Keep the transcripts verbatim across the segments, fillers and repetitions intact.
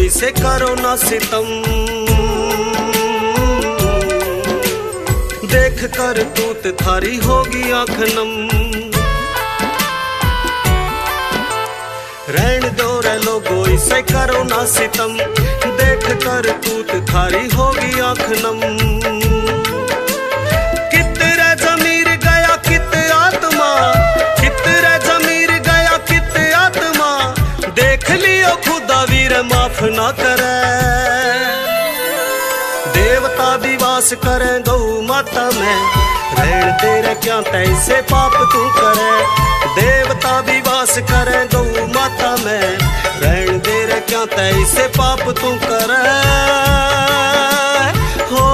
इसे करो ना सितम। देख कर तूत थारी होगी आँख नम। रहन दो रे लोगो इसे करो ना सितम। देख कर तूत थारी होगी आँख नम। कित रे जमीर गया कित आत्मा, कित रे जमीर गया कित आत्मा। देख लियो खुदा वीर माफ ना करे। देवता भी वास करे गौ माता में, रहन तेरे क्या तैसे पाप तू करे। देवता भी वास करे गौ माता में, रहन तेरे क्या तैसे पाप तू करे। हो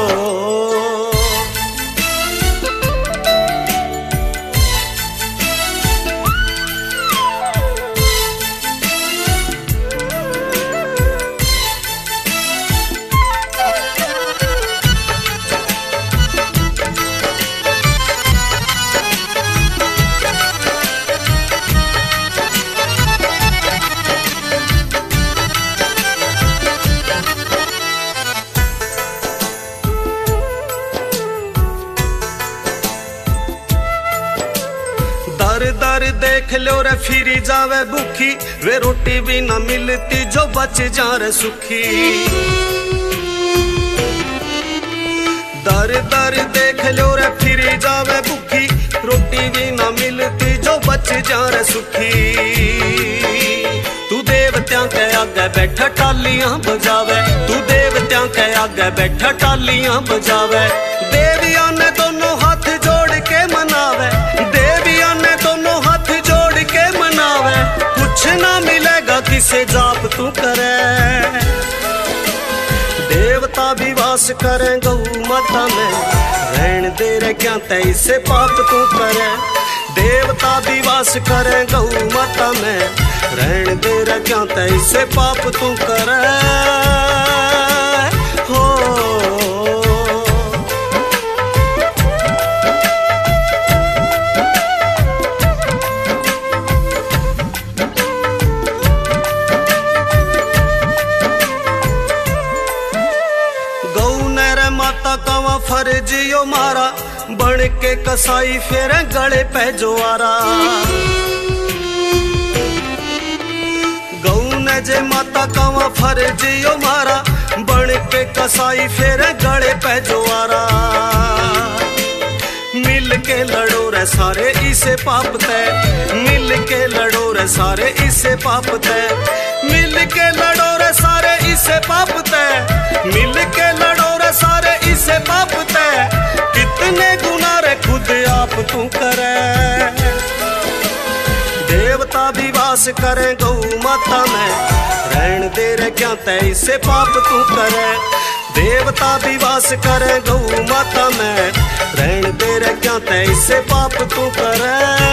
दर दर देख लो रे फिरी जावे भूखी। वे रोटी भी न मिलती जो बच जा रे सुखी। दर दर देख लो रे फिरी जावे भूखी। रोटी भी न मिलती जो बच जा रे सुखी। तू देवत्या के आगे बैठा टालियां बजावे। तू देवत्या के आगे बैठा टालियां बजावे। देवियां ने दोनों हाथ जोड़ के मनावे। देवियां ने दोनों हाथ जोड़ के मनावे। कुछ ना मिलेगा किसे जाप तू करे। देवता भी वास करे गौ माता में, रहन दे रे क्या तैसे पाप तू करे। देवता भी वास करे गौ माता में, रहन दे रे क्या तैसे पाप तू करे। हो माता कावा फर्जियो मारा। बन के कसाई फिर गले पे जोआरा। गऊ ने जे माता कावा फर्जियो मारा। बन के कसाई फिर गले पे जोआरा। मिल के लड़ो रे सारे इसे पाप तय। मिल के लड़ो रे सारे इसे पाप तय। मिल के लड़ो रे सारे इसे पाप तय। मिल के लड़ो रे सारे इसे पाप तय। कितने गुना रे खुद आप तू करे। देवता भी वास करे गौ माता में, रहन दे रे क्या तय इसे पाप तू करे। देवता भी वास करे गौ माता में, रहन दे रे क्या तय इसे पाप तू करे।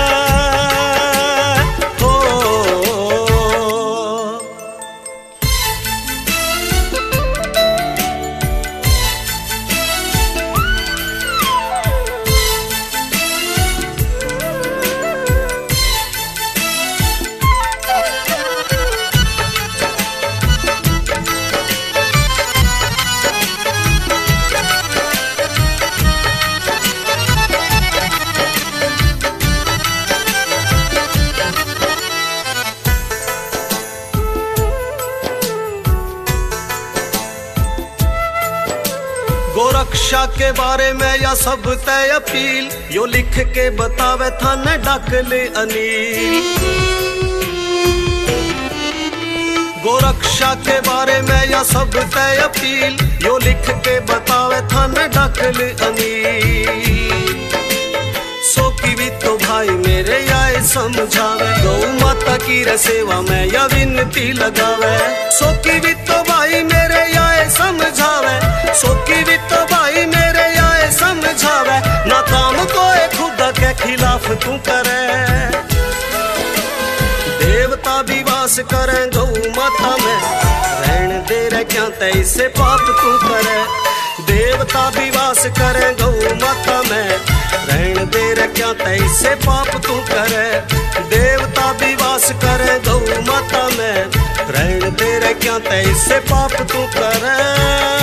गोरक्षा के बारे में या सब तय अपील। यो लिख के बतावे थाने डाकले अनिल। गोरक्षा के बारे में या सब तय अपील। यो लिख के बतावे थाने डाकले अनिल। सो की भी तो भाई मेरे आए समझावे। गौ माता की रे सेवा में या विनती लगावे। सो की भी तो भाई मेरे आए समझावे। सो की भी तो भाई मेरे आए समझावे। ना काम कोई खुदा के खिलाफ तू करे। देवता भी वास करे गौ माता में, रहन दे रे क्या तैसे पाप तू करे। देवता भी वास करे गौ माता में, रहन दे रे क्या तैसे पाप तू करे। देवता भी वास करे गौ माता में, रहन दे रे क्या ते इससे पाप तू करे।